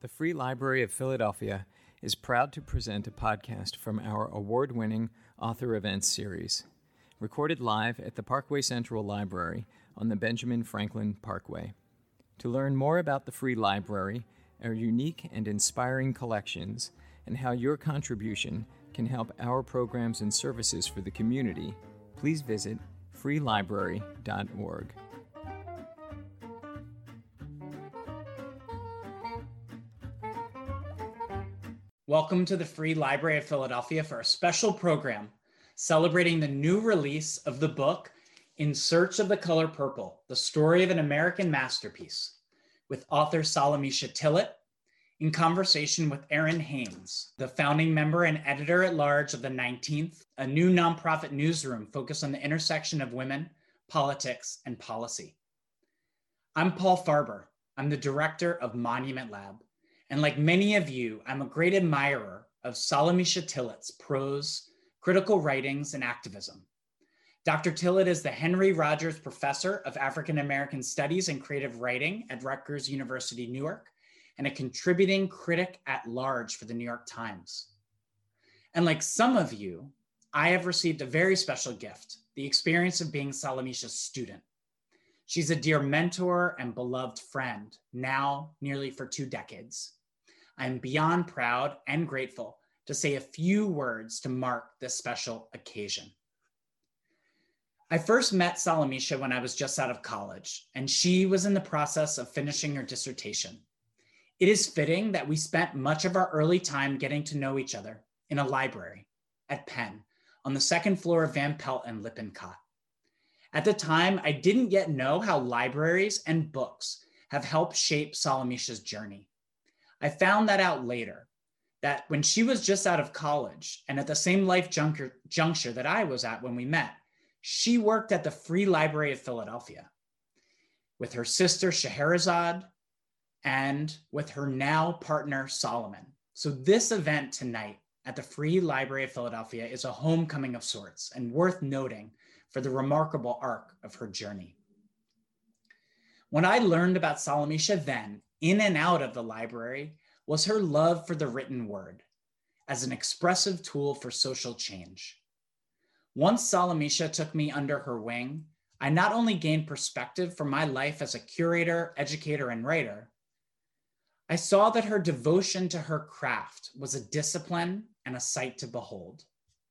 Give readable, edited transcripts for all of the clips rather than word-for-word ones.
The Free Library of Philadelphia is proud to present a podcast from our award-winning Author Events series, recorded live at the Parkway Central Library on the Benjamin Franklin Parkway. To learn more about the Free Library, our unique and inspiring collections, and how your contribution can help our programs and services for the community, please visit freelibrary.org. Welcome to the Free Library of Philadelphia for a special program celebrating the new release of the book In Search of the Color Purple, The Story of an American Masterpiece, with author Salamisha Tillet, in conversation with Erin Haynes, the founding member and editor-at-large of The 19th, a new nonprofit newsroom focused on the intersection of women, politics, and policy. I'm Paul Farber. I'm the director of Monument Lab. And like many of you, I'm a great admirer of Salamisha Tillet's prose, critical writings, and activism. Dr. Tillet is the Henry Rogers Professor of African American Studies and Creative Writing at Rutgers University, Newark, and a contributing critic at large for the New York Times. And like some of you, I have received a very special gift, the experience of being Salamisha's student. She's a dear mentor and beloved friend, now nearly for 2 decades. I'm beyond proud and grateful to say a few words to mark this special occasion. I first met Salamisha when I was just out of college, and she was in the process of finishing her dissertation. It is fitting that we spent much of our early time getting to know each other in a library at Penn on the second floor of Van Pelt and Lippincott. At the time, I didn't yet know how libraries and books have helped shape Salamisha's journey. I found that out later, that when she was just out of college and at the same life juncture that I was at when we met, she worked at the Free Library of Philadelphia with her sister Scheherazade and with her now partner Solomon. So this event tonight at the Free Library of Philadelphia is a homecoming of sorts and worth noting for the remarkable arc of her journey. When I learned about Salamisha then, in and out of the library, was her love for the written word as an expressive tool for social change. Once Salamisha took me under her wing, I not only gained perspective for my life as a curator, educator, and writer, I saw that her devotion to her craft was a discipline and a sight to behold,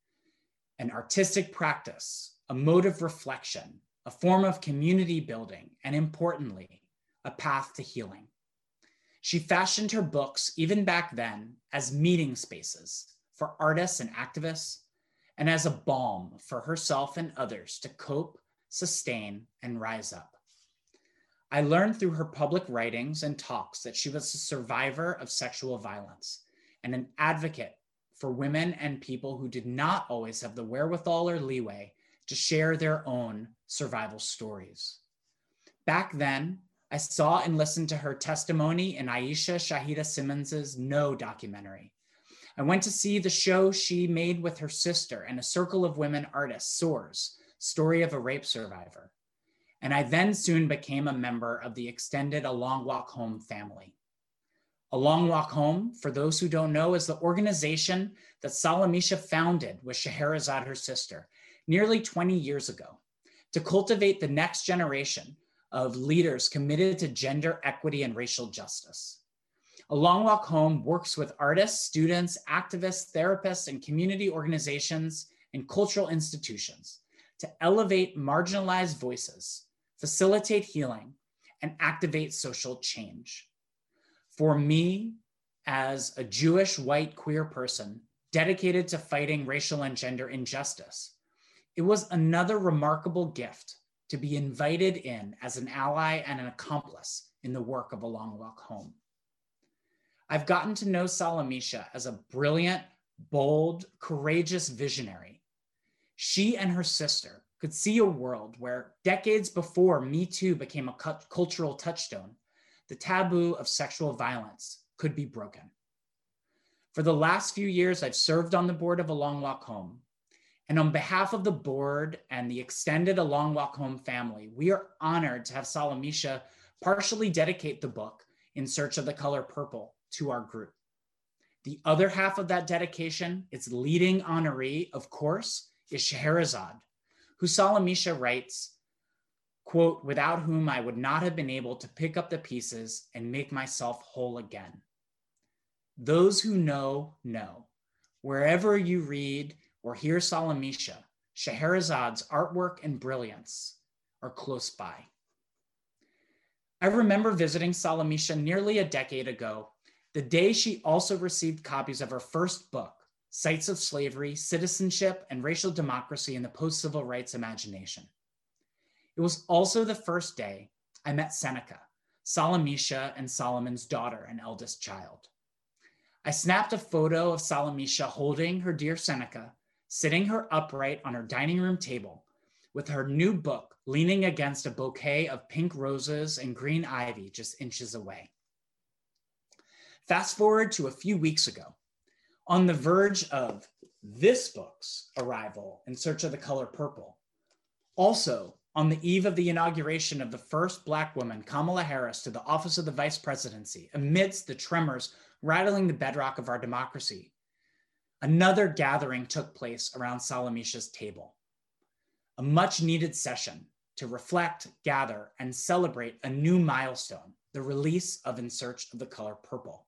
an artistic practice, a mode of reflection, a form of community building, and importantly, a path to healing. She fashioned her books, even back then, as meeting spaces for artists and activists, and as a balm for herself and others to cope, sustain, and rise up. I learned through her public writings and talks that she was a survivor of sexual violence and an advocate for women and people who did not always have the wherewithal or leeway to share their own survival stories. Back then, I saw and listened to her testimony in Aisha Shahida Simmons's No documentary. I went to see the show she made with her sister and a circle of women artists, Soars, Story of a Rape Survivor. And I then soon became a member of the extended A Long Walk Home family. A Long Walk Home, for those who don't know, is the organization that Salamisha founded with Scheherazade, her sister, nearly 20 years ago, to cultivate the next generation of leaders committed to gender equity and racial justice. A Long Walk Home works with artists, students, activists, therapists, and community organizations and cultural institutions to elevate marginalized voices, facilitate healing, and activate social change. For me, as a Jewish, white, queer person dedicated to fighting racial and gender injustice, it was another remarkable gift to be invited in as an ally and an accomplice in the work of A Long Walk Home. I've gotten to know Salamisha as a brilliant, bold, courageous visionary. She and her sister could see a world where decades before Me Too became a cultural touchstone, the taboo of sexual violence could be broken. For the last few years, I've served on the board of A Long Walk Home. And on behalf of the board and the extended A Long Walk Home family, we are honored to have Salamisha partially dedicate the book In Search of the Color Purple to our group. The other half of that dedication, its leading honoree, of course, is Scheherazade, who Salamisha writes, quote, "without whom I would not have been able to pick up the pieces and make myself whole again." Those who know, know. Wherever you read or hear Salamisha, Scheherazade's artwork and brilliance are close by. I remember visiting Salamisha nearly a decade ago, the day she also received copies of her first book, Sites of Slavery, Citizenship, and Racial Democracy in the Post-Civil Rights Imagination. It was also the first day I met Seneca, Salamisha and Solomon's daughter and eldest child. I snapped a photo of Salamisha holding her dear Seneca, sitting her upright on her dining room table, with her new book leaning against a bouquet of pink roses and green ivy just inches away. Fast forward to a few weeks ago, on the verge of this book's arrival, In Search of the Color Purple, also on the eve of the inauguration of the first Black woman, Kamala Harris, to the office of the vice presidency, amidst the tremors rattling the bedrock of our democracy, another gathering took place around Salamisha's table, a much needed session to reflect, gather, and celebrate a new milestone, the release of In Search of the Color Purple.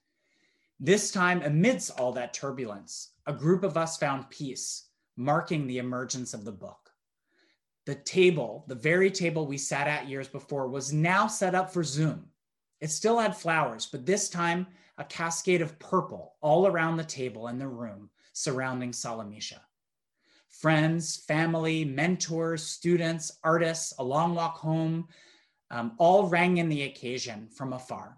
This time, amidst all that turbulence, a group of us found peace, marking the emergence of the book. The table, the very table we sat at years before, was now set up for Zoom. It still had flowers, but this time, a cascade of purple all around the table and the room surrounding Salamisha. Friends, family, mentors, students, artists, a long walk home, all rang in the occasion from afar.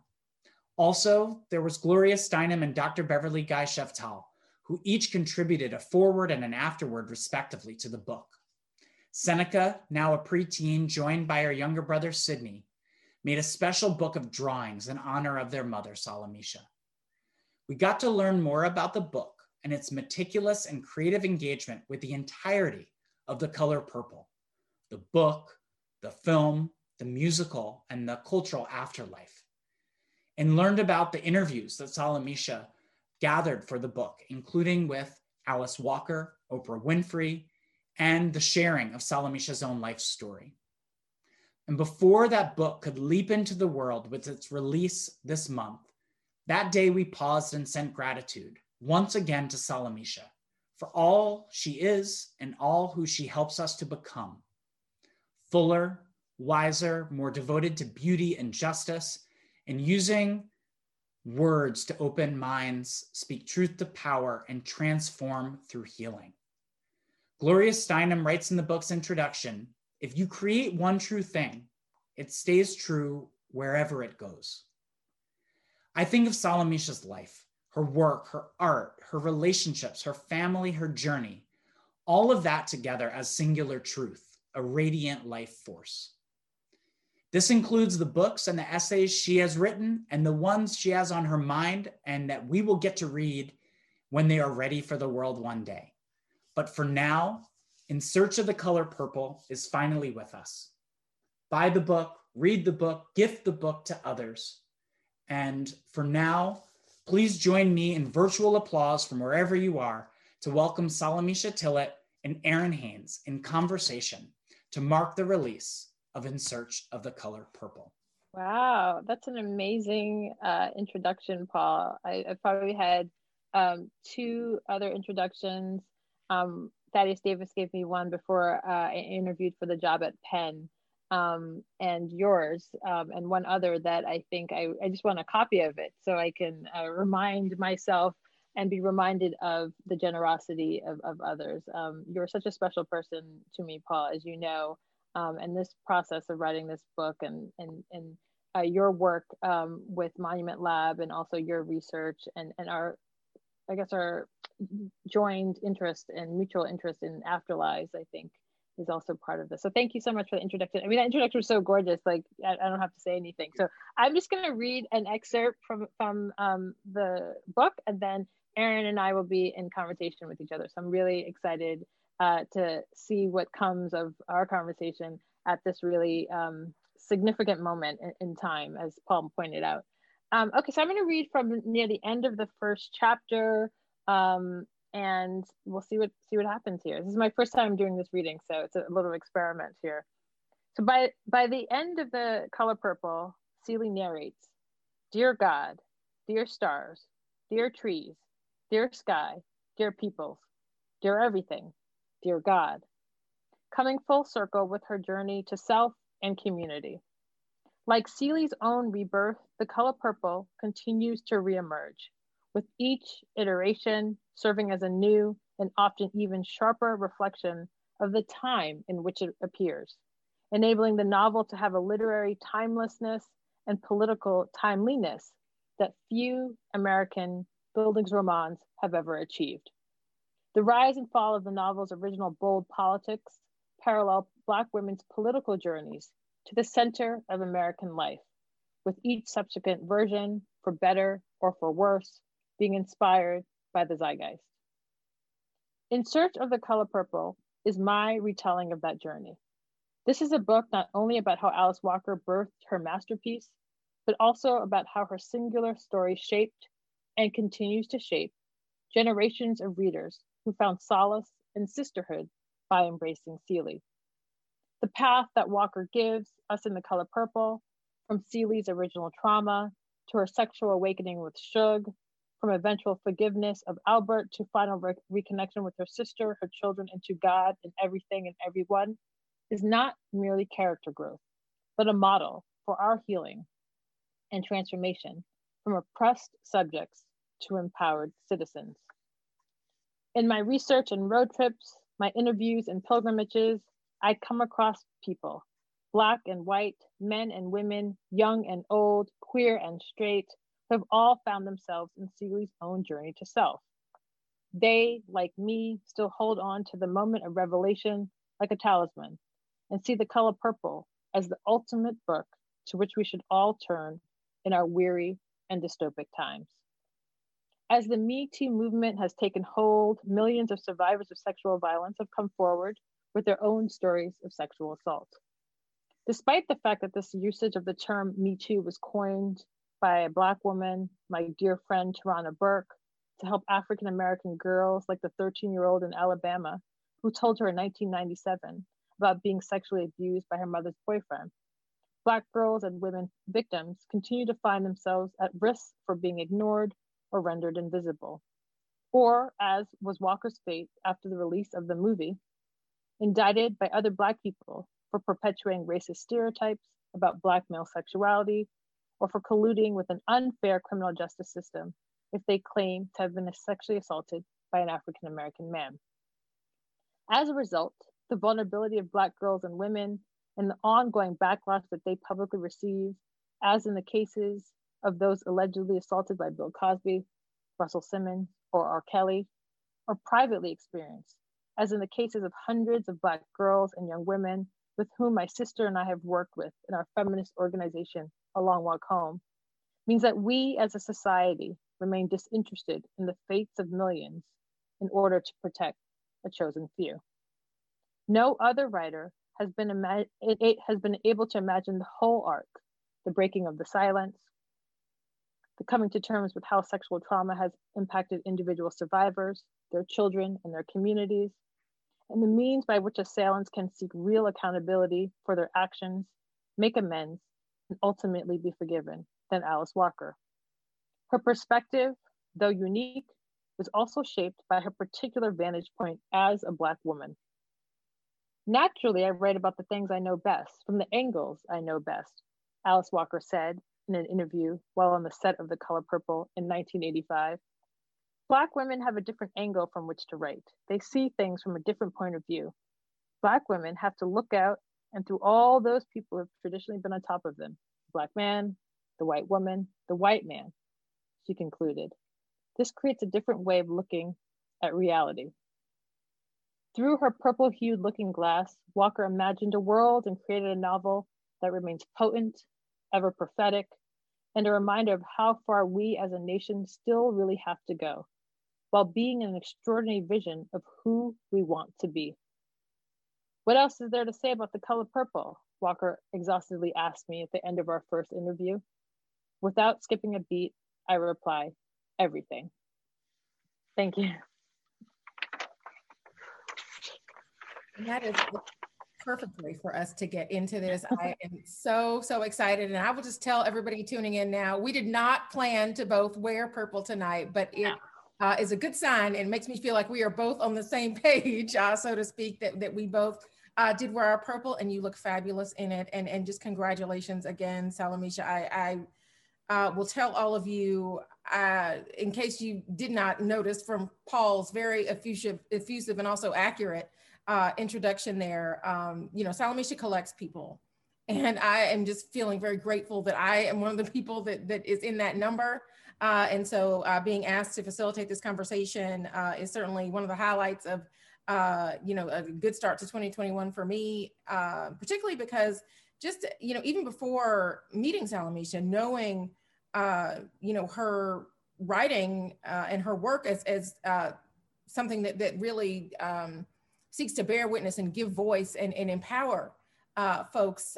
Also, there was Gloria Steinem and Dr. Beverly Guy Sheftal, who each contributed a foreword and an afterword, respectively, to the book. Seneca, now a preteen, joined by her younger brother, Sidney, made a special book of drawings in honor of their mother, Salamisha. We got to learn more about the book and its meticulous and creative engagement with the entirety of The Color Purple, the book, the film, the musical, and the cultural afterlife, and learned about the interviews that Salamisha gathered for the book, including with Alice Walker, Oprah Winfrey, and the sharing of Salamisha's own life story. And before that book could leap into the world with its release this month, that day we paused and sent gratitude once again to Salamisha for all she is and all who she helps us to become. Fuller, wiser, more devoted to beauty and justice, and using words to open minds, speak truth to power, and transform through healing. Gloria Steinem writes in the book's introduction, "If you create one true thing, it stays true wherever it goes." I think of Salamisha's life, her work, her art, her relationships, her family, her journey, all of that together as singular truth, a radiant life force. This includes the books and the essays she has written and the ones she has on her mind and that we will get to read when they are ready for the world one day. But for now, In Search of the Color Purple is finally with us. Buy the book, read the book, gift the book to others. And for now, please join me in virtual applause from wherever you are to welcome Salamisha Tillett and Aaron Haynes in conversation to mark the release of In Search of the Color Purple. Wow, that's an amazing introduction, Paul. I probably had two other introductions. Thaddeus Davis gave me one before I interviewed for the job at Penn, and yours, and one other that I think I just want a copy of it so I can remind myself and be reminded of the generosity of others. You're such a special person to me, Paul, as you know. And this process of writing this book and your work with Monument Lab and also your research and our joined interest and mutual interest in afterlives, I think, is also part of this. So thank you so much for the introduction. I mean, that introduction was so gorgeous, like I don't have to say anything. So I'm just going to read an excerpt from the book, and then Aaron and I will be in conversation with each other. So I'm really excited to see what comes of our conversation at this really significant moment in time, as Paul pointed out. Okay, so I'm going to read from near the end of the first chapter, and we'll see what happens here. This is my first time doing this reading, so it's a little experiment here. So by the end of The Color Purple, Seeley narrates, "Dear God, dear stars, dear trees, dear sky, dear peoples, dear everything, dear God," coming full circle with her journey to self and community. Like Seeley's own rebirth, The Color Purple continues to reemerge, with each iteration serving as a new and often even sharper reflection of the time in which it appears, enabling the novel to have a literary timelessness and political timeliness that few American Bildungsromans have ever achieved. The rise and fall of the novel's original bold politics parallel Black women's political journeys to the center of American life, with each subsequent version, for better or for worse, being inspired by the zeitgeist. In Search of the Color Purple is my retelling of that journey. This is a book not only about how Alice Walker birthed her masterpiece, but also about how her singular story shaped and continues to shape generations of readers who found solace and sisterhood by embracing Seeley. The path that Walker gives us in The Color Purple, from Seeley's original trauma to her sexual awakening with Shug, from eventual forgiveness of Albert to final reconnection with her sister, her children, and to God and everything and everyone, is not merely character growth, but a model for our healing and transformation from oppressed subjects to empowered citizens. In my research and road trips, my interviews and pilgrimages, I come across people, Black and white, men and women, young and old, queer and straight, who have all found themselves in Seeley's own journey to self. They, like me, still hold on to the moment of revelation like a talisman and see The Color Purple as the ultimate book to which we should all turn in our weary and dystopic times. As the Me Too movement has taken hold, millions of survivors of sexual violence have come forward with their own stories of sexual assault. Despite the fact that this usage of the term Me Too was coined by a Black woman, my dear friend Tarana Burke, to help African American girls like the 13-year-old in Alabama who told her in 1997 about being sexually abused by her mother's boyfriend, Black girls and women victims continue to find themselves at risk for being ignored or rendered invisible. Or, as was Walker's fate after the release of the movie, indicted by other Black people for perpetuating racist stereotypes about Black male sexuality, or for colluding with an unfair criminal justice system if they claim to have been sexually assaulted by an African American man. As a result, the vulnerability of Black girls and women and the ongoing backlash that they publicly receive, as in the cases of those allegedly assaulted by Bill Cosby, Russell Simmons, or R. Kelly, or privately experienced, as in the cases of hundreds of Black girls and young women with whom my sister and I have worked with in our feminist organization, A Long Walk Home, means that we as a society remain disinterested in the fates of millions in order to protect a chosen few. No other writer has been able to imagine the whole arc, the breaking of the silence, the coming to terms with how sexual trauma has impacted individual survivors, their children, and their communities, and the means by which assailants can seek real accountability for their actions, make amends, and ultimately be forgiven than Alice Walker. Her perspective, though unique, was also shaped by her particular vantage point as a Black woman. Naturally, I write about the things I know best, from the angles I know best, Alice Walker said in an interview while on the set of The Color Purple in 1985. Black women have a different angle from which to write. They see things from a different point of view. Black women have to look out and through all those people who have traditionally been on top of them, the Black man, the white woman, the white man, she concluded. This creates a different way of looking at reality. Through her purple-hued looking glass, Walker imagined a world and created a novel that remains potent, ever prophetic, and a reminder of how far we as a nation still really have to go, while being an extraordinary vision of who we want to be. What else is there to say about The Color Purple? Walker exhaustively asked me at the end of our first interview. Without skipping a beat, I reply, everything. Thank you. And that is perfect way for us to get into this. I am so excited. And I will just tell everybody tuning in now, we did not plan to both wear purple tonight, but it is a good sign. It makes me feel like we are both on the same page, so to speak, that we both did wear our purple, and you look fabulous in it. And just congratulations again, Salamisha. I will tell all of you, in case you did not notice from Paul's very effusive and also accurate introduction there, Salamisha collects people. And I am just feeling very grateful that I am one of the people that is in that number. And so being asked to facilitate this conversation is certainly one of the highlights of, a good start to 2021 for me, particularly because just, even before meeting Salamisha, knowing, her writing and her work as something that really seeks to bear witness and give voice and empower folks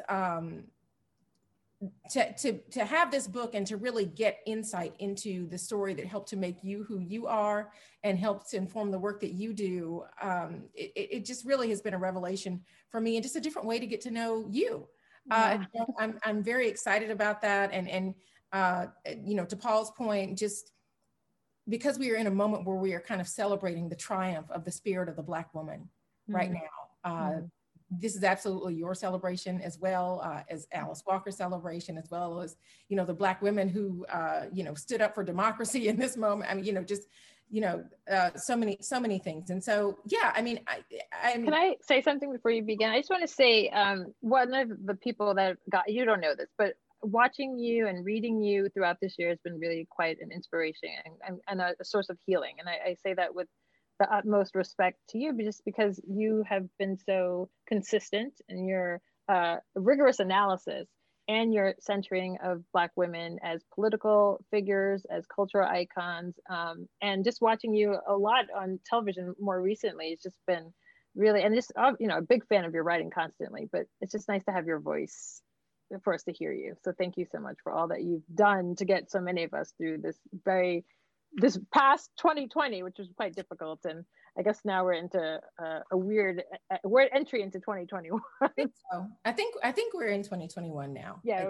to have this book and to really get insight into the story that helped to make you who you are and helped to inform the work that you do. It just really has been a revelation for me, and just a different way to get to know you. I'm very excited about that. And to Paul's point, just because we are in a moment where we are kind of celebrating the triumph of the spirit of the Black woman right now. This is absolutely your celebration as well as Alice Walker's celebration, as well as, the Black women who, stood up for democracy in this moment. I mean, so many things. And so, yeah, I mean, Can I say something before you begin? I just want to say, one of the people that you don't know this, but watching you and reading you throughout this year has been really quite an inspiration and a source of healing. And I say that with the utmost respect to you, just because you have been so consistent in your rigorous analysis and your centering of Black women as political figures, as cultural icons, and just watching you a lot on television more recently. It's just been really, and just, a big fan of your writing constantly, but it's just nice to have your voice for us to hear you. So thank you so much for all that you've done to get so many of us through this past 2020, which was quite difficult. And I guess now we're into a weird entry into 2021. I think so. I think we're in 2021 now. Yeah.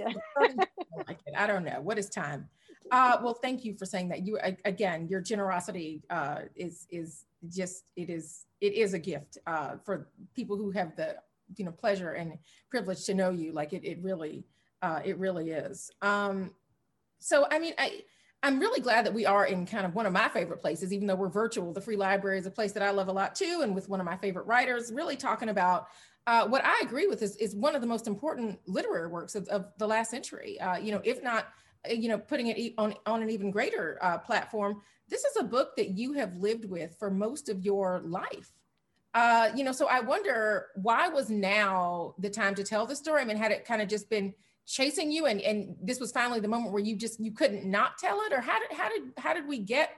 I don't know. What is time? Well, thank you for saying that. You, again, your generosity is just, it is a gift for people who have the, pleasure and privilege to know you. Like it really is. So, I mean, I'm really glad that we are in kind of one of my favorite places, even though we're virtual. The Free Library is a place that I love a lot too. And with one of my favorite writers, really talking about what I agree with is one of the most important literary works of the last century. If not, putting it on an even greater platform, this is a book that you have lived with for most of your life. So I wonder, why was now the time to tell the story? I mean, had it kind of just been chasing you, and this was finally the moment where you couldn't not tell it, or how did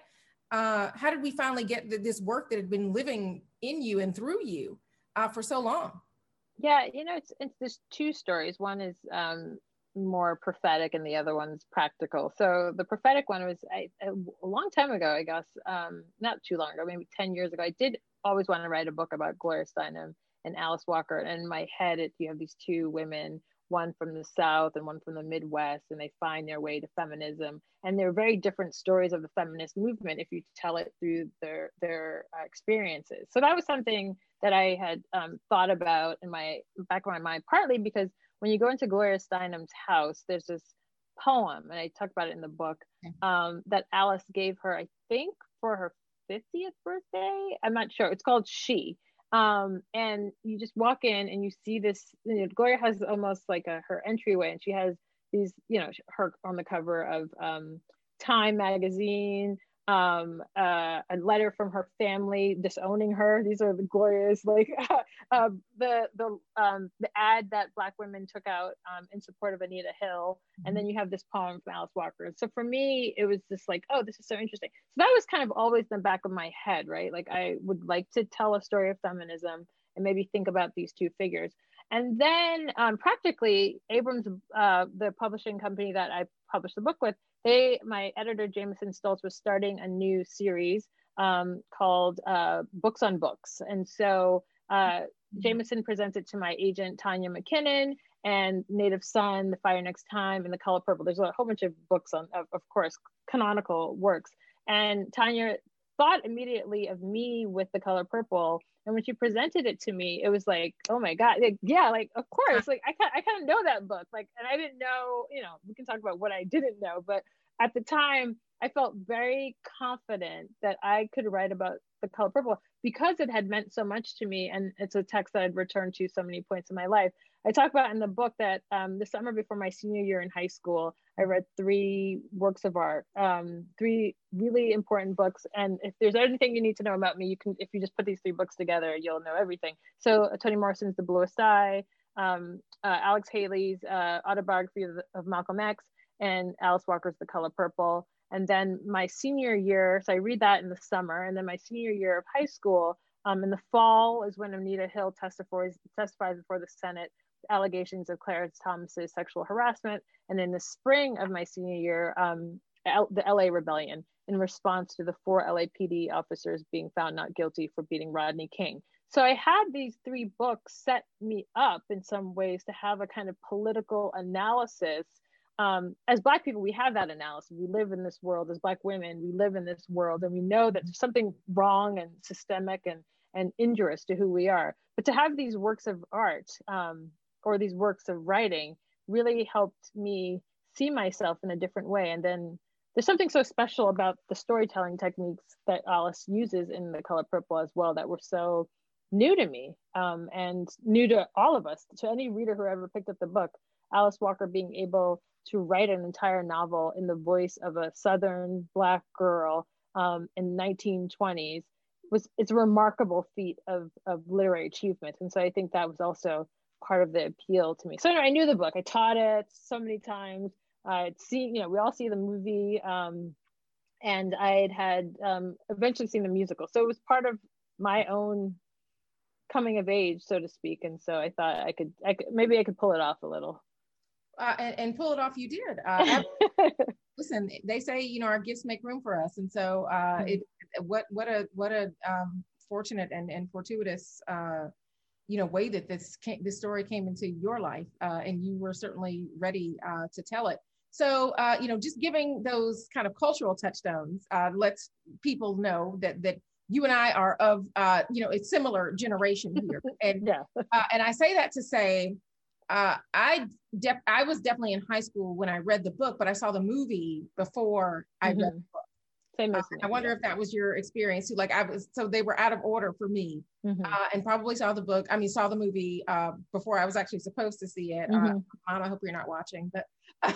we finally get this work that had been living in you and through you for so long? Yeah, there's two stories. One is more prophetic, and the other one's practical. So the prophetic one was a long time ago, I guess, not too long ago, maybe 10 years ago. I did always want to write a book about Gloria Steinem and Alice Walker. And in my head, you have these two women, one from the South and one from the Midwest, and they find their way to feminism. And they're very different stories of the feminist movement if you tell it through their experiences. So that was something that I had thought about in my back of my mind, partly because when you go into Gloria Steinem's house, there's this poem, and I talk about it in the book, that Alice gave her, I think, for her 50th birthday. I'm not sure. It's called She. And you just walk in and you see this, Gloria has almost like her entryway, and she has these, her on the cover of Time magazine, a letter from her family disowning her. These are the Gloria's, like the ad that Black women took out in support of Anita Hill. And then you have this poem from Alice Walker. So for me, it was just like, oh, this is so interesting. So that was kind of always in the back of my head, right? Like I would like to tell a story of feminism and maybe think about these two figures. And then practically Abrams, the publishing company that I published the book with, my editor, Jameson Stoltz, was starting a new series called Books on Books. And so Jameson presented to my agent, Tanya McKinnon, and Native Son, The Fire Next Time, and The Color Purple. There's a whole bunch of books of course, canonical works. And Tanya thought immediately of me with The Color Purple. And when she presented it to me, it was like, oh my God, like, yeah, like, of course, like I kind of know that book. Like, and I didn't know, we can talk about what I didn't know, but at the time I felt very confident that I could write about The Color Purple because it had meant so much to me. And it's a text that I'd returned to so many points in my life. I talk about in the book that the summer before my senior year in high school, I read 3 works of art, 3 really important books. And if there's anything you need to know about me, if you just put these 3 books together, you'll know everything. So Toni Morrison's The Bluest Eye, Alex Haley's autobiography of Malcolm X, and Alice Walker's The Color Purple. And then my senior year, so I read that in the summer, and then my senior year of high school, in the fall is when Anita Hill testifies before the Senate, allegations of Clarence Thomas's sexual harassment. And in the spring of my senior year, the LA Rebellion, in response to the 4 LAPD officers being found not guilty for beating Rodney King. So I had these 3 books set me up in some ways to have a kind of political analysis. As Black people, we have that analysis. We live in this world. As Black women, we live in this world, and we know that there's something wrong and systemic and injurious to who we are. But to have these works of art or these works of writing really helped me see myself in a different way. And then there's something so special about the storytelling techniques that Alice uses in The Color Purple as well that were so new to me and new to all of us, to any reader who ever picked up the book. Alice Walker being able to write an entire novel in the voice of a Southern Black girl in 1920s it's a remarkable feat of literary achievement. And so I think that was also part of the appeal to me. So anyway, I knew the book. I taught it so many times. I'd seen, we all see the movie, and I had eventually seen the musical. So it was part of my own coming of age, so to speak. And so I thought I could maybe I could pull it off a little. And pull it off, you did. Listen, they say, our gifts make room for us. And so what a fortunate and fortuitous way that this story came into your life, and you were certainly ready to tell it. So just giving those kind of cultural touchstones lets people know that you and I are of a similar generation here, and yeah. And I say that to say I was definitely in high school when I read the book, but I saw the movie before I read the book. Same as I wonder if that was your experience too. Like so they were out of order for me, and probably saw the movie before I was actually supposed to see it. Mom, I hope you're not watching, but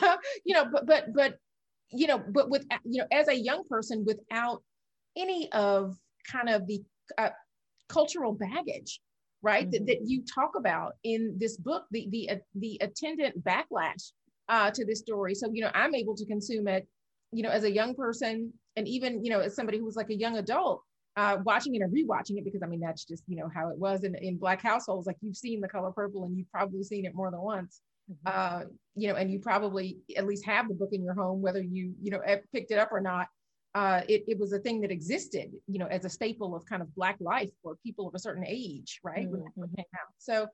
but with as a young person without any of kind of the cultural baggage, right, that you talk about in this book, the attendant backlash to this story. So I'm able to consume it as a young person, and even as somebody who was like a young adult, watching it and rewatching it, because that's just how it was in Black households. Like, you've seen The Color Purple and you've probably seen it more than once, and you probably at least have the book in your home, whether you picked it up or not. It was a thing that existed, as a staple of kind of Black life for people of a certain age, right? When it came out. So,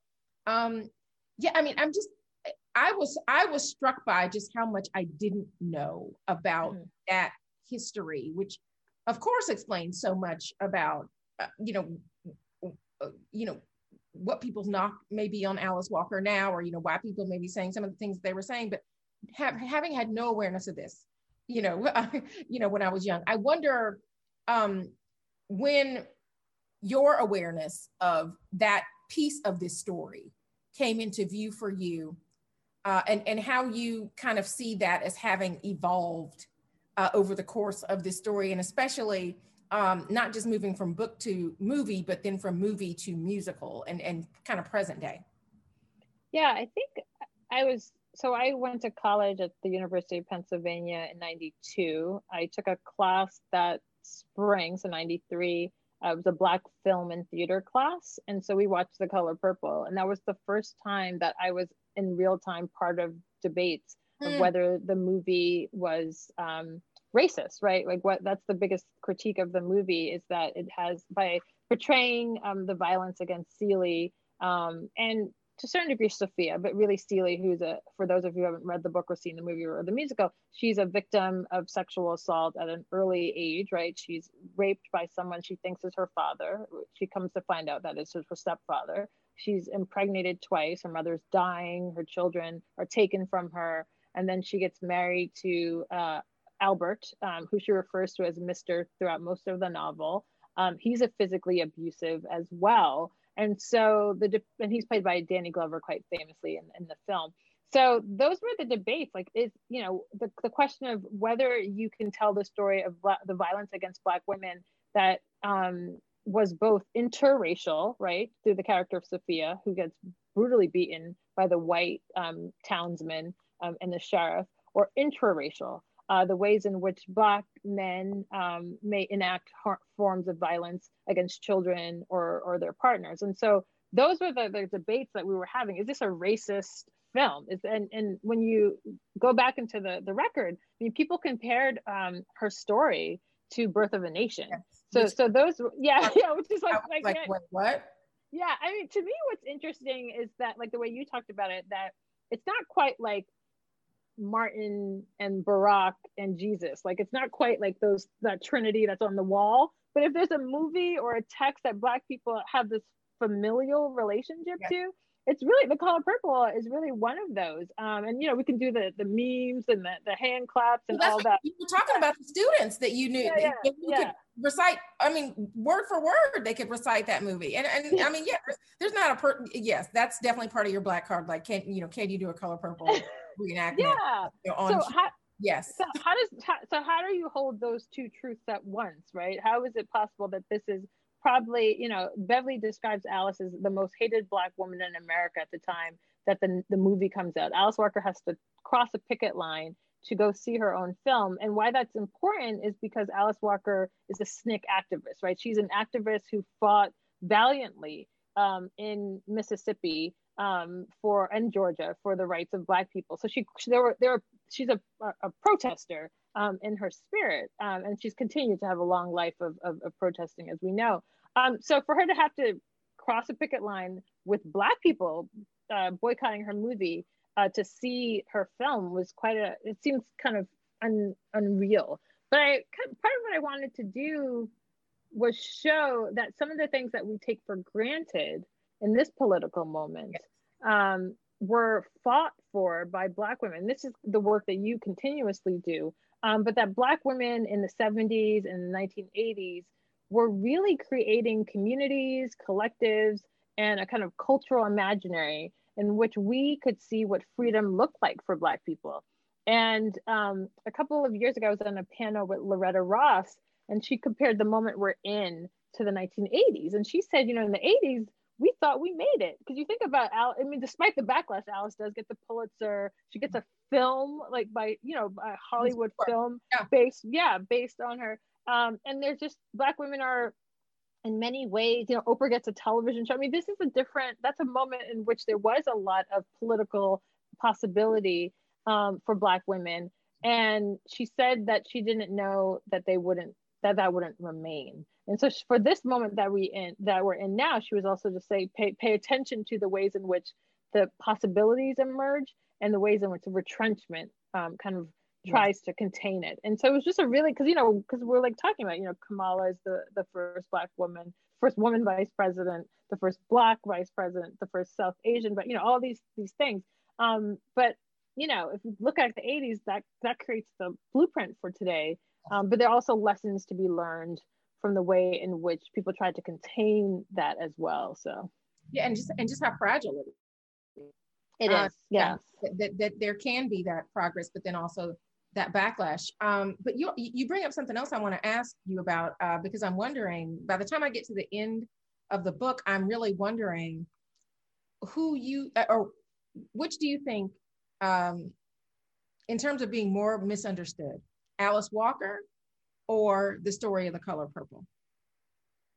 I was struck by just how much I didn't know about that history, which of course explains so much about, what people's knock may be on Alice Walker now, or, why people may be saying some of the things they were saying, but having had no awareness of this, when I was young. I wonder when your awareness of that piece of this story came into view for you, and how you kind of see that as having evolved over the course of this story, and especially not just moving from book to movie, but then from movie to musical and kind of present day. Yeah, I think I went to college at the University of Pennsylvania in 92. I took a class that spring, so 93, it was a Black film and theater class. And so we watched The Color Purple. And that was the first time that I was in real time part of debates of whether the movie was racist, right? Like that's the biggest critique of the movie, is that it has, by portraying the violence against Celie, and to a certain degree Sophia, but really Celie, who's for those of you who haven't read the book or seen the movie or the musical, she's a victim of sexual assault at an early age, right? She's raped by someone she thinks is her father. She comes to find out that it's her stepfather. She's impregnated twice. Her mother's dying. Her children are taken from her. And then she gets married to Albert, who she refers to as Mr. throughout most of the novel. He's a physically abusive as well. And so and he's played by Danny Glover quite famously in the film. So those were the debates, like, is, you know, the question of whether you can tell the story of the violence against Black women that was both interracial, right, through the character of Sophia, who gets brutally beaten by the white townsman and the sheriff, or intraracial, the ways in which Black men may enact forms of violence against children or their partners. And so those were the debates that we were having. Is this a racist film? And when you go back into the record, I mean, people compared her story to Birth of a Nation. Yes. So those, which is like wait, what? Yeah, I mean, to me, what's interesting is that, like, the way you talked about it, that it's not quite like Martin and Barack and Jesus. Like, it's not quite like that trinity that's on the wall. But if there's a movie or a text that Black people have this familial relationship to, it's really, The Color Purple is really one of those. And, you know, we can do the memes and the hand claps and all that. You were talking about the students that you knew. You could recite, I mean, word for word, they could recite that movie. And I mean, there's not yes, that's definitely part of your Black card. Like, can you do a Color Purple reenactment? Yes. So how do you hold those two truths at once, right? How is it possible that this is probably, you know, Beverly describes Alice as the most hated Black woman in America at the time that the movie comes out. Alice Walker has to cross a picket line to go see her own film. And why that's important is because Alice Walker is a SNCC activist, right? She's an activist who fought valiantly in Mississippi and Georgia for the rights of Black people. So she's a protester in her spirit, and she's continued to have a long life of protesting, as we know. So for her to have to cross a picket line with Black people boycotting her movie to see her film was it seems kind of unreal. But part of what I wanted to do was show that some of the things that we take for granted in this political moment were fought for by Black women. This is the work that you continuously do, but that Black women in the 70s and the 1980s were really creating communities, collectives, and a kind of cultural imaginary in which we could see what freedom looked like for Black people. And a couple of years ago, I was on a panel with Loretta Ross, and she compared the moment we're in to the 1980s. And she said, you know, in the 80s, we thought we made it. Because you think about Alice, I mean, despite the backlash, Alice does get the Pulitzer. She gets a film, like by Hollywood film based on her. And there's just, Black women are in many ways, you know, Oprah gets a television show. I mean, that's a moment in which there was a lot of political possibility for Black women. And she said that she didn't know that that wouldn't remain. And so for this moment that we're in now, she was also to say, pay attention to the ways in which the possibilities emerge and the ways in which the retrenchment kind of tries to contain it. And so it was just because we're like talking about, you know, Kamala is the first Black woman, first woman vice president, the first Black vice president, the first South Asian, but, you know, all these things. But, you know, if you look at the 80s, that creates the blueprint for today. But there are also lessons to be learned from the way in which people tried to contain that as well. So and just how fragile it is. Yes, that there can be that progress, but then also that backlash. But you bring up something else I want to ask you about, because I'm wondering, by the time I get to the end of the book, I'm really wondering which do you think, in terms of being more misunderstood, Alice Walker or the story of The Color Purple?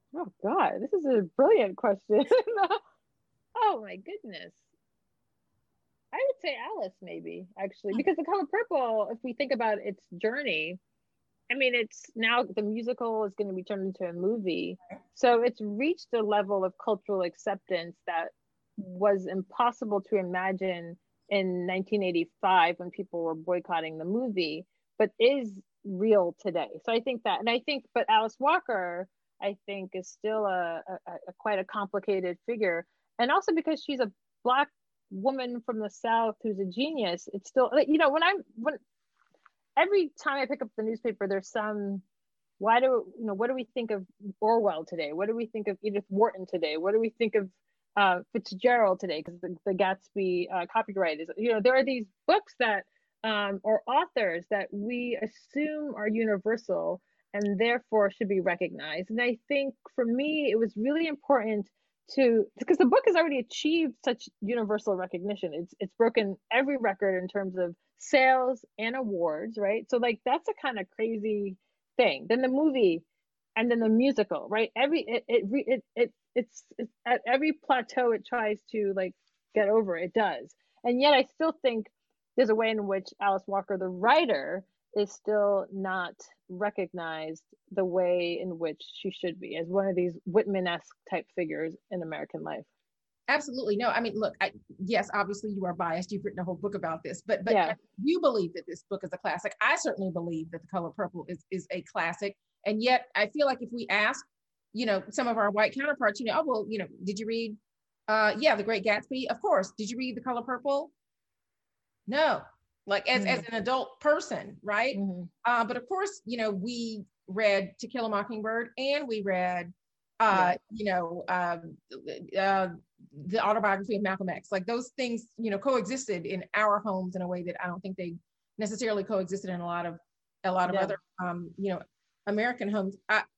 Oh God, this is a brilliant question. Oh my goodness. I would say Alice, maybe, actually, because The Color Purple, if we think about its journey, I mean, it's now the musical is going to be turned into a movie. So it's reached a level of cultural acceptance that was impossible to imagine in 1985 when people were boycotting the movie, but is real today. So I think that, and I think, but Alice Walker, I think, is still a quite a complicated figure. And also because she's a Black woman from the South who's a genius, it's still, when every time I pick up the newspaper, there's some, what do we think of Orwell today? What do we think of Edith Wharton today? What do we think of Fitzgerald today? Because the Gatsby copyright is, there are these books that, or authors that we assume are universal and therefore should be recognized. And I think for me, it was really important because the book has already achieved such universal recognition. It's broken every record in terms of sales and awards, right? So like that's a kind of crazy thing. Then the movie, and then the musical, right? It's at every plateau it tries to like get over, it does. And yet I still think there's a way in which Alice Walker, the writer, is still not recognized the way in which she should be as one of these Whitman-esque type figures in American life. Absolutely. No, I mean, look, yes, obviously you are biased. You've written a whole book about this, but Yeah. you believe that this book is a classic. I certainly believe that The Color Purple is a classic. And yet I feel like if we ask, some of our white counterparts, oh, well, did you read, The Great Gatsby? Of course. Did you read The Color Purple? No. Like as an adult person, right? Mm-hmm. But of course, we read To Kill a Mockingbird, and we read, the autobiography of Malcolm X. Like those things, coexisted in our homes in a way that I don't think they necessarily coexisted in a lot of other, American homes.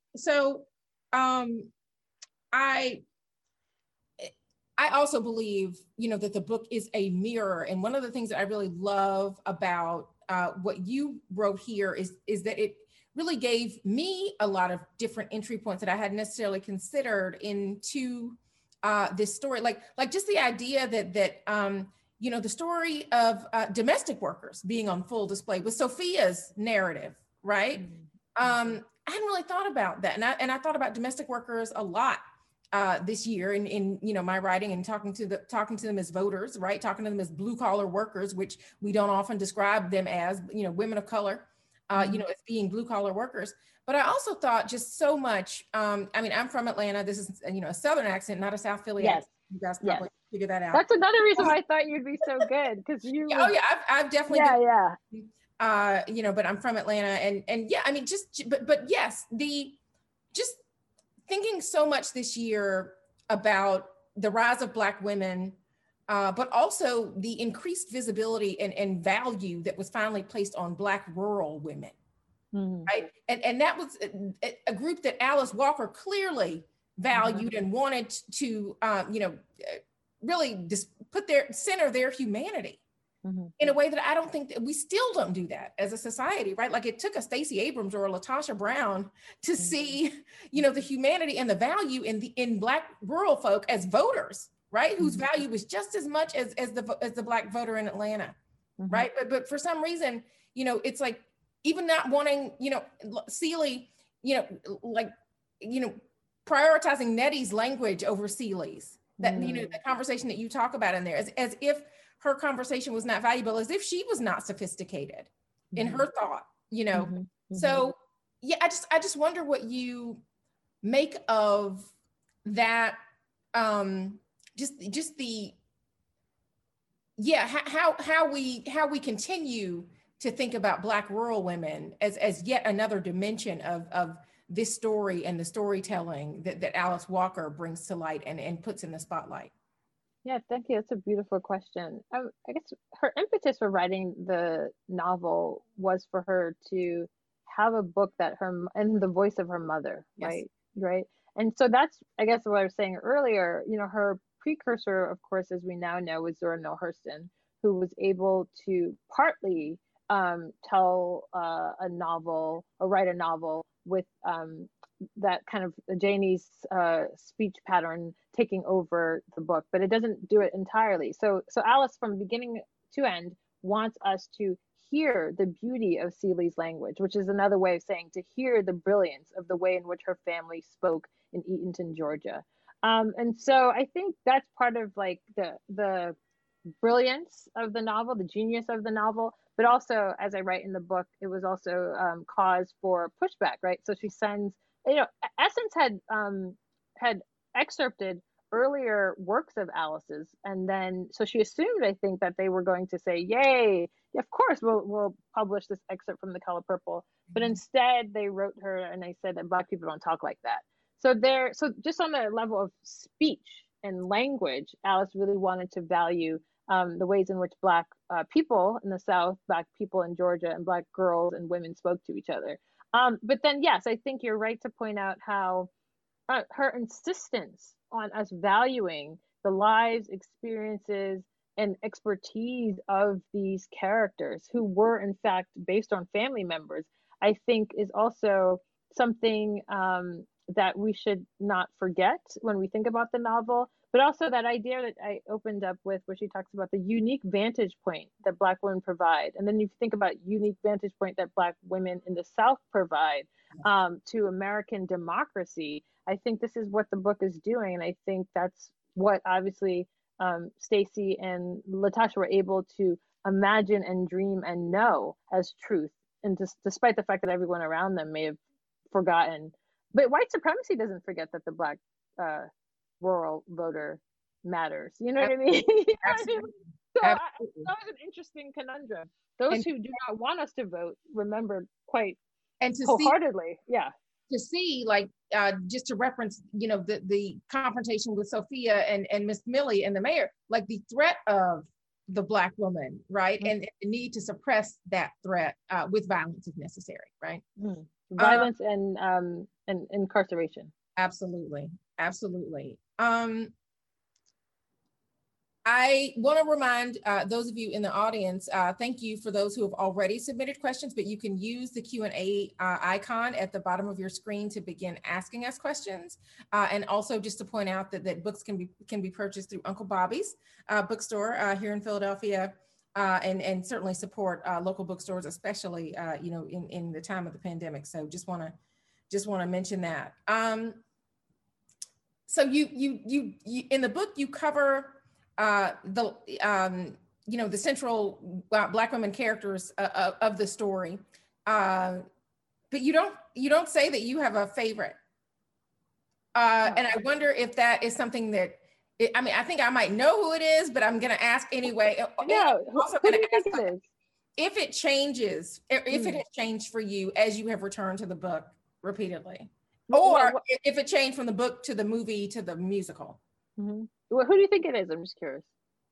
I also believe, that the book is a mirror. And one of the things that I really love about what you wrote here is that it really gave me a lot of different entry points that I hadn't necessarily considered into this story. Like just the idea that the story of domestic workers being on full display with Sophia's narrative, right? I hadn't really thought about that. And I thought about domestic workers a lot this year in my writing, and talking to them as voters, right? Talking to them as blue collar workers, which we don't often describe them as, women of color, as being blue collar workers. But I also thought just so much, I'm from Atlanta. This is, a Southern accent, not a South Philly accent. You guys probably figure that out. That's another reason why I thought you'd be so good, because you. I've definitely. But I'm from Atlanta, and yeah, I mean, but yes, just thinking so much this year about the rise of Black women, but also the increased visibility and value that was finally placed on Black rural women. Right. And that was a group that Alice Walker clearly valued and wanted to, really just center their humanity in a way that I don't think that we still don't do that as a society, right? Like it took a Stacey Abrams or a LaTosha Brown to see, the humanity and the value in Black rural folk as voters, right? Whose value was just as much as the Black voter in Atlanta, right? But for some reason, it's like, even not wanting, Celie, prioritizing Nettie's language over Celie's, that, the conversation that you talk about in there, as if her conversation was not valuable, as if she was not sophisticated in her thought, So yeah, I just wonder what you make of that. Just the, how we continue to think about Black rural women as yet another dimension of this story and the storytelling that Alice Walker brings to light and puts in the spotlight. Yeah, thank you. That's a beautiful question. I guess her impetus for writing the novel was for her to have a book that in the voice of her mother, right? Right. And so that's, I guess, what I was saying earlier, her precursor, of course, as we now know, was Zora Neale Hurston, who was able to partly tell a novel or write a novel with that kind of Janie's speech pattern taking over the book, but it doesn't do it entirely. So Alice, from beginning to end, wants us to hear the beauty of Celie's language, which is another way of saying to hear the brilliance of the way in which her family spoke in Eatonton, Georgia. And so I think that's part of like the brilliance of the novel, the genius of the novel, but also, as I write in the book, it was also cause for pushback, right? So she sends, Essence had excerpted earlier works of Alice's, and then so she assumed, I think, that they were going to say, "Yay, of course, we'll publish this excerpt from The Color Purple," but instead they wrote her and they said that Black people don't talk like that. So just on the level of speech and language, Alice really wanted to value the ways in which Black people in the South, Black people in Georgia, and Black girls and women spoke to each other. But then, yes, I think you're right to point out how her insistence on us valuing the lives, experiences, and expertise of these characters who were, in fact, based on family members, I think is also something that we should not forget when we think about the novel, but also that idea that I opened up with, where she talks about the unique vantage point that Black women provide. And then you think about unique vantage point that Black women in the South provide to American democracy. I think this is what the book is doing. And I think that's what obviously Stacy and Latasha were able to imagine and dream and know as truth. And despite the fact that everyone around them may have forgotten. But white supremacy doesn't forget that the Black rural voter matters. You know what I mean? Absolutely. So that was an interesting conundrum. Those who do not want us to vote remember quite and to wholeheartedly. To see, like, just to reference, the confrontation with Sophia and Miss Millie and the mayor, like the threat of the Black woman, right? Mm-hmm. And the need to suppress that threat with violence if necessary, right? Mm-hmm. Violence and incarceration. Absolutely. I want to remind those of you in the audience, thank you for those who have already submitted questions, but you can use the Q&A icon at the bottom of your screen to begin asking us questions. And also just to point out that books can be purchased through Uncle Bobby's bookstore here in Philadelphia, and certainly support local bookstores, especially in the time of the pandemic. So just want to mention that. So you in the book you cover the central Black women characters of the story, but you don't say that you have a favorite, and I wonder if that is something that I think I might know who it is, but I'm going to ask anyway. Yeah, also going to ask if it changes, if it has changed for you as you have returned to the book repeatedly, or if it changed from the book to the movie to the musical. Mm-hmm. Well, who do you think it is? I'm just curious.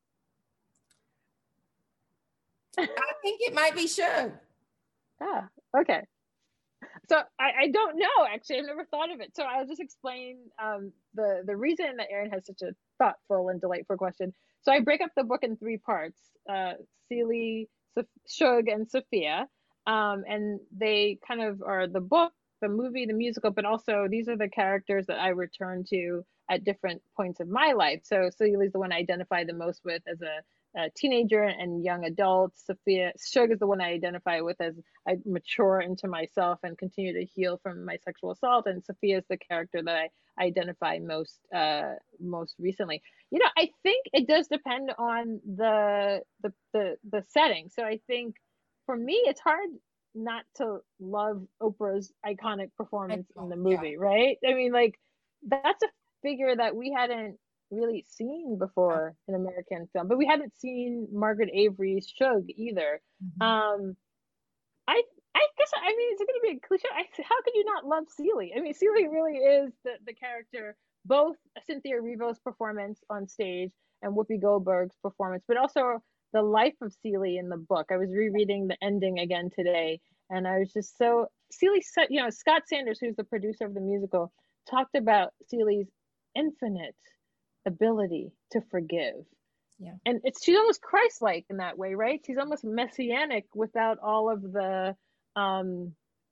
I think it might be Shug. Ah, okay. So I don't know, actually. I've never thought of it. So I'll just explain the reason that Erin has such a thoughtful and delightful question. So I break up the book in three parts, Celie, Shug, and Sophia. And they kind of are the book, the movie, the musical, but also these are the characters that I return to at different points of my life. So Celie is the one I identify the most with as a teenager and young adult. Shug is the one I identify with as I mature into myself and continue to heal from my sexual assault. And Sophia is the character that I identify most recently. I think it does depend on the setting. So I think for me, it's hard not to love Oprah's iconic performance in the movie, right? I mean, like, that's a figure that we hadn't really seen before in American film, but we hadn't seen Margaret Avery's Shug either. Mm-hmm. I guess, I mean, it's going to be a cliche. How could you not love Celie? I mean, Celie really is the character, both Cynthia Erivo's performance on stage and Whoopi Goldberg's performance, but also the life of Celie in the book. I was rereading the ending again today, and I was just so, Celie, Scott Sanders, who's the producer of the musical, talked about Celie's infinite ability to forgive. Yeah. And she's almost Christ-like in that way, right? She's almost messianic without all of the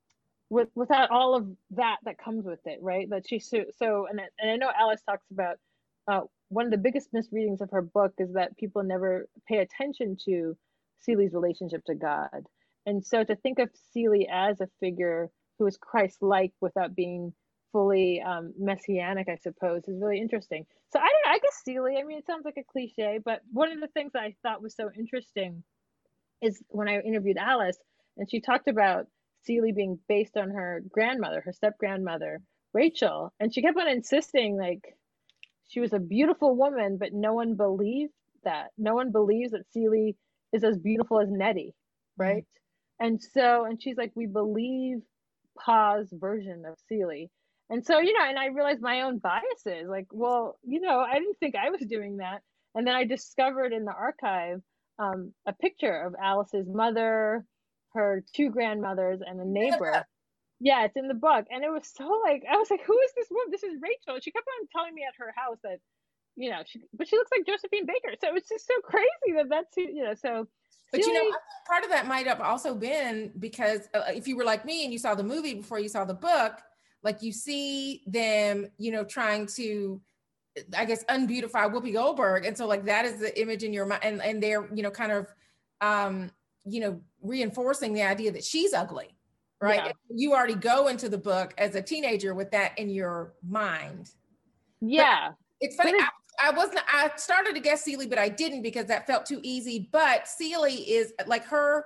without all of that comes with it, right? That she's and I know Alice talks about one of the biggest misreadings of her book is that people never pay attention to Seeley's relationship to God. And so to think of Seeley as a figure who is Christ-like without being fully messianic, I suppose, is really interesting. So I don't know, I guess Seeley, I mean, it sounds like a cliche, but one of the things that I thought was so interesting is when I interviewed Alice, and she talked about Seeley being based on her grandmother, her step-grandmother, Rachel. And she kept on insisting, like, she was a beautiful woman, but no one believed that. No one believes that Seeley is as beautiful as Nettie, right? And she's like, we believe Pa's version of Seeley. And so, and I realized my own biases, like, well, I didn't think I was doing that. And then I discovered in the archive a picture of Alice's mother, her two grandmothers, and a neighbor. Yeah, it's in the book. And it was so like, I was like, who is this woman? This is Rachel. She kept on telling me at her house that, but she looks like Josephine Baker. So it's just so crazy that's who, so. But part of that might have also been because if you were like me and you saw the movie before you saw the book, like you see them, trying to, I guess, unbeautify Whoopi Goldberg. And so like, that is the image in your mind, and they're, kind of, reinforcing the idea that she's ugly, right? Yeah. You already go into the book as a teenager with that in your mind. Yeah. But it's funny. I started to guess Seeley, but I didn't because that felt too easy. But Seeley is like, her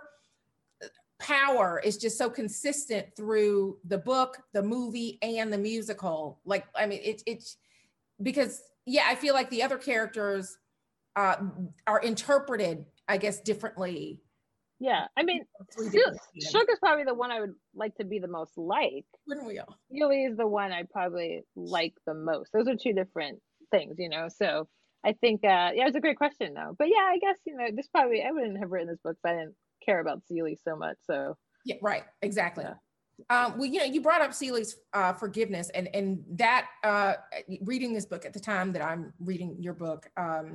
power is just so consistent through the book, the movie, and the musical. Like, I mean, it's because, I feel like the other characters are interpreted, I guess, differently. Yeah, I mean, Suge is probably the one I would like to be the most like. Wouldn't we all? Seeley is the one I probably like the most. Those are two different things, So I think, it's a great question though. But I guess, this probably, I wouldn't have written this book if I didn't care about Seeley so much. So yeah, right, exactly. Yeah. Well, you brought up Seeley's forgiveness, and that reading this book at the time that I'm reading your book,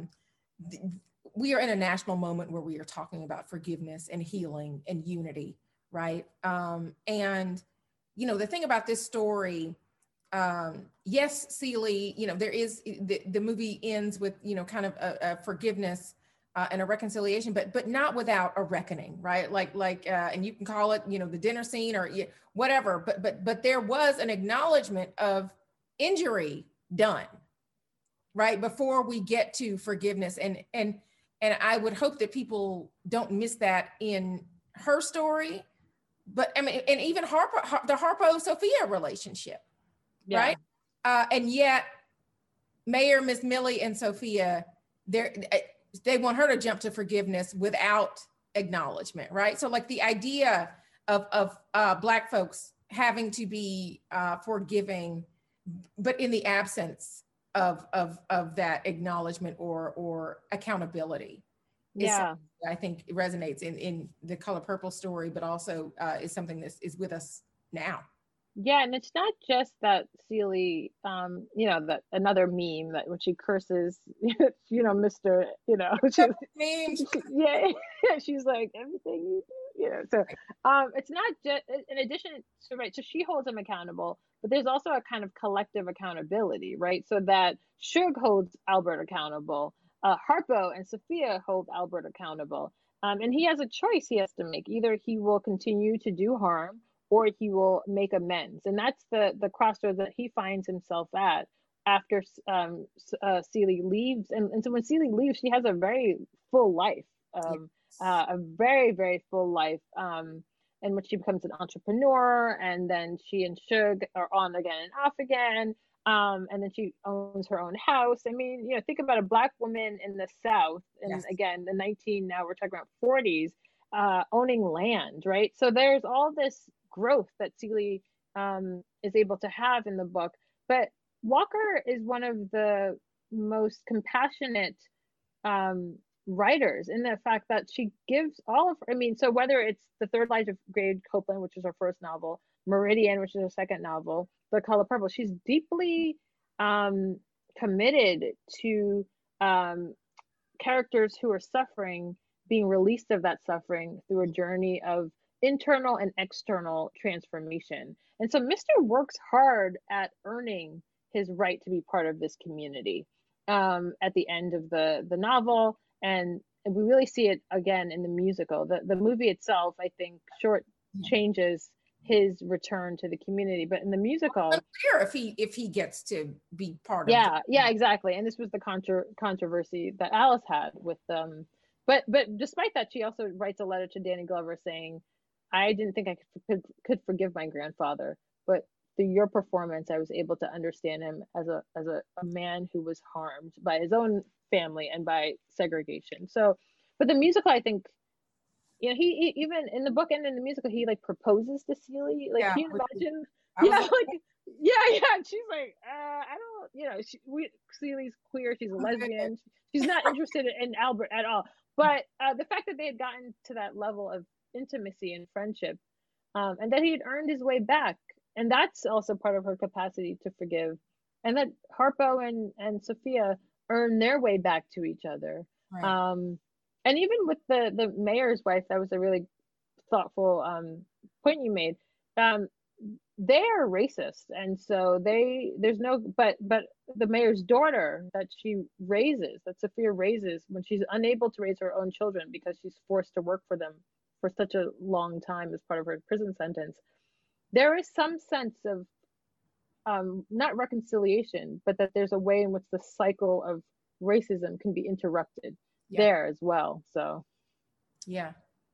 we are in a national moment where we are talking about forgiveness and healing and unity, right? And the thing about this story, yes, Seeley, there is the movie ends with kind of a forgiveness and a reconciliation, but not without a reckoning, right? Like and you can call it the dinner scene or whatever, but there was an acknowledgement of injury done, right, before we get to forgiveness, and I would hope that people don't miss that in her story. But I mean, and even the Harpo-Sophia relationship, right? And yet Mayor, Miss Millie, and Sophia, they want her to jump to forgiveness without acknowledgement, right? So like the idea of Black folks having to be forgiving, but in the absence of that acknowledgement or accountability. I think it resonates in the Color Purple story, but also is something that is with us now. Yeah, and it's not just that Seeley, that another meme that when she curses, Mr. She's like, everything you do, So it's not just, in addition to, right, so she holds him accountable, but there's also a kind of collective accountability, right? So that Suge holds Albert accountable, Harpo and Sophia hold Albert accountable. And he has a choice he has to make. Either he will continue to do harm or he will make amends. And that's the crossroads that he finds himself at after Seeley leaves. And so when Seeley leaves, she has a very full life, a very, very full life, in which she becomes an entrepreneur. And then she and Suge are on again and off again. And then she owns her own house. I mean, think about a Black woman in the South, and again, now we're talking about 40s, owning land, right? So there's all this growth that Seeley is able to have in the book. But Walker is one of the most compassionate writers in the fact that she gives so whether it's The Third Life of Grade Copeland, which is her first novel, Meridian, which is her second novel, The Color Purple, she's deeply committed to characters who are suffering being released of that suffering through a journey of internal and external transformation. And so Mr. works hard at earning his right to be part of this community at the end of the novel. And we really see it again in the musical. The movie itself, I think, short changes his return to the community, but in the musical, unclear if he gets to be part of yeah, exactly. And this was the controversy that Alice had with but despite that, she also writes a letter to Danny Glover saying, I didn't think I could forgive my grandfather, but through your performance I was able to understand him as a man who was harmed by his own family and by segregation. So but the musical, I think, you know, he even in the book and in the musical, he like proposes to Celie. Like, can you imagine? Yeah, like, yeah. She's like, I don't, you know, Celie's queer. She's a lesbian. She's not interested in Albert at all. But the fact that they had gotten to that level of intimacy and friendship, and that he had earned his way back, and that's also part of her capacity to forgive, and that Harpo and Sophia earn their way back to each other. Right. And even with the mayor's wife, that was a really thoughtful point you made. They are racist, and so there's no but the mayor's daughter that Sophia raises, when she's unable to raise her own children because she's forced to work for them for such a long time as part of her prison sentence, there is some sense of not reconciliation, but that there's a way in which the cycle of racism can be interrupted there as well. So yeah.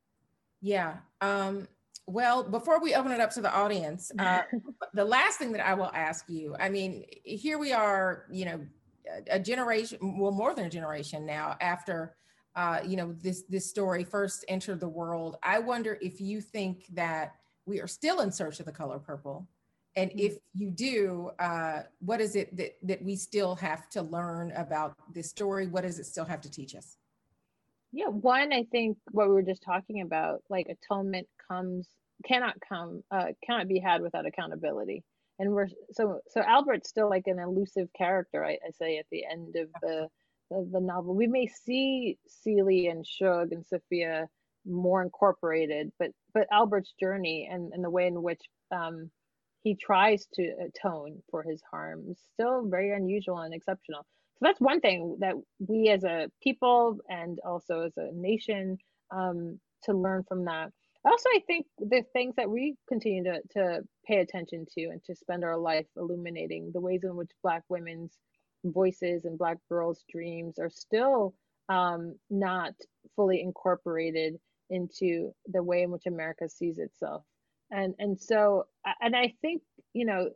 Well, before we open it up to the audience, the last thing that I will ask you, I mean, here we are, you know, a generation, well, more than a generation now after, you know, this story first entered the world. I wonder if you think that we are still in search of the color purple. And if you do, what is it that we still have to learn about this story? What does it still have to teach us? Yeah, one, I think what we were just talking about, like atonement cannot be had without accountability. And so Albert's still like an elusive character, I say, at the end of the novel. We may see Celie and Shug and Sophia more incorporated, but Albert's journey and the way in which he tries to atone for his harm is still very unusual and exceptional. So that's one thing that we as a people and also as a nation to learn from that. Also, I think the things that we continue to pay attention to and to spend our life illuminating, the ways in which Black women's voices and Black girls' dreams are still not fully incorporated into the way in which America sees itself. And so I think, you know,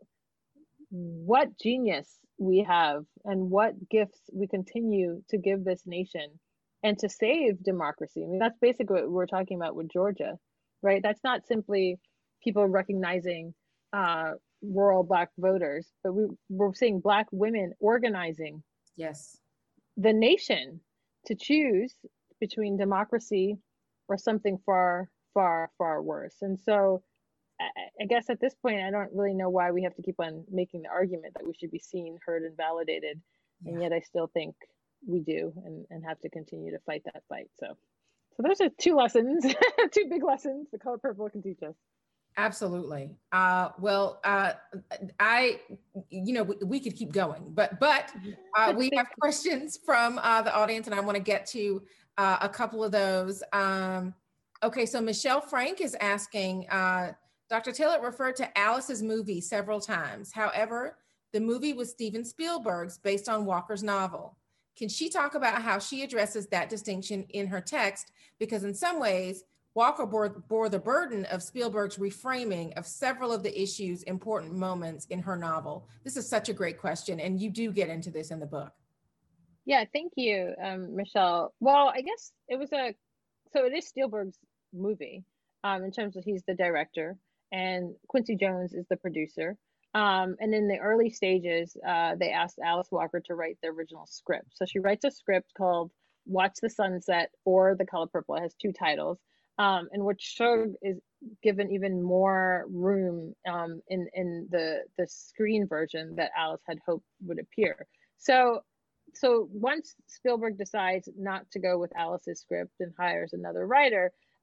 what genius we have and what gifts we continue to give this nation and to save democracy. I mean, that's basically what we're talking about with Georgia, right? That's not simply people recognizing rural Black voters, but we're seeing Black women organizing the nation to choose between democracy or something far, far, far worse. And so I guess at this point, I don't really know why we have to keep on making the argument that we should be seen, heard, and validated. Yeah. And yet I still think we do and have to continue to fight that fight. So those are two lessons, two big lessons the color purple can teach us. Absolutely. Well, you know, we could keep going, but we have questions from the audience, and I want to get to a couple of those. Okay, so Michelle Frank is asking, Dr. Taylor referred to Alice's movie several times. However, the movie was Steven Spielberg's based on Walker's novel. Can she talk about how she addresses that distinction in her text? Because in some ways, Walker bore the burden of Spielberg's reframing of several of the issues, important moments in her novel. This is such a great question, and you do get into this in the book. Yeah, thank you, Michelle. Well, I guess it is Spielberg's movie in terms of he's the director and Quincy Jones is the producer. And in the early stages, they asked Alice Walker to write the original script. So she writes a script called Watch the Sunset or The Color Purple. It has two titles, in which Shug is given even more room in the screen version that Alice had hoped would appear. So once Spielberg decides not to go with Alice's script and hires another writer,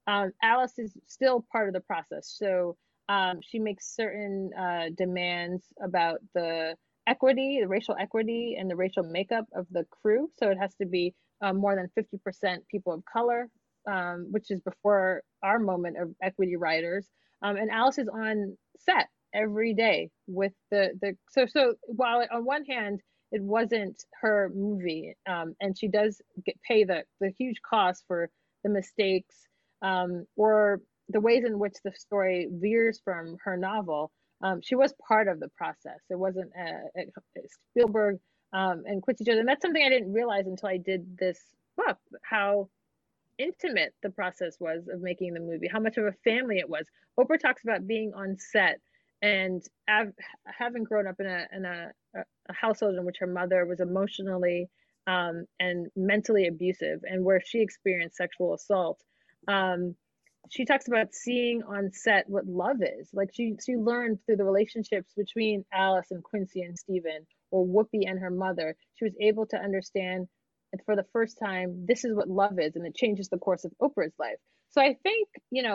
Alice is still part of the process. So she makes certain demands about the equity, the racial equity, and the racial makeup of the crew. So it has to be more than 50% people of color, which is before our moment of equity writers. And Alice is on set every day with so while on one hand it wasn't her movie, and she does pay the huge cost for the mistakes, or the ways in which the story veers from her novel. She was part of the process. It wasn't Spielberg and Quincy Jones, and that's something I didn't realize until I did this book, how intimate the process was of making the movie, how much of a family it was. Oprah talks about being on set and having grown up in a household in which her mother was emotionally and mentally abusive, and where she experienced sexual assault. She talks about seeing on set what love is. Like she learned through the relationships between Alice and Quincy and Stephen, or Whoopi and her mother. She was able to understand for the first time, this is what love is, and it changes the course of Oprah's life. So I think,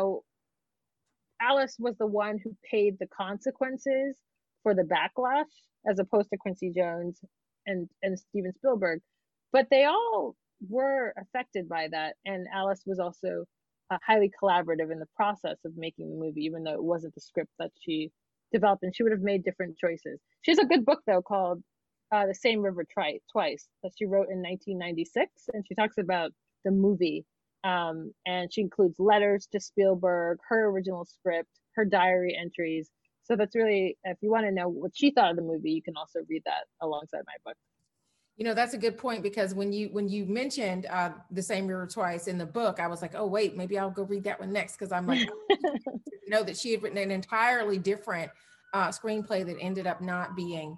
Alice was the one who paid the consequences for the backlash, as opposed to Quincy Jones and Steven Spielberg. But they all were affected by that. And Alice was also highly collaborative in the process of making the movie, even though it wasn't the script that she developed, and she would have made different choices. She has a good book, though, called The Same River Twice, that she wrote in 1996. And she talks about the movie. And she includes letters to Spielberg, her original script, her diary entries. So that's really, if you want to know what she thought of the movie, you can also read that alongside my book. That's a good point, because when you mentioned The Same River Twice in the book, I was like, oh, wait, maybe I'll go read that one next, because I'm like, that she had written an entirely different screenplay that ended up not being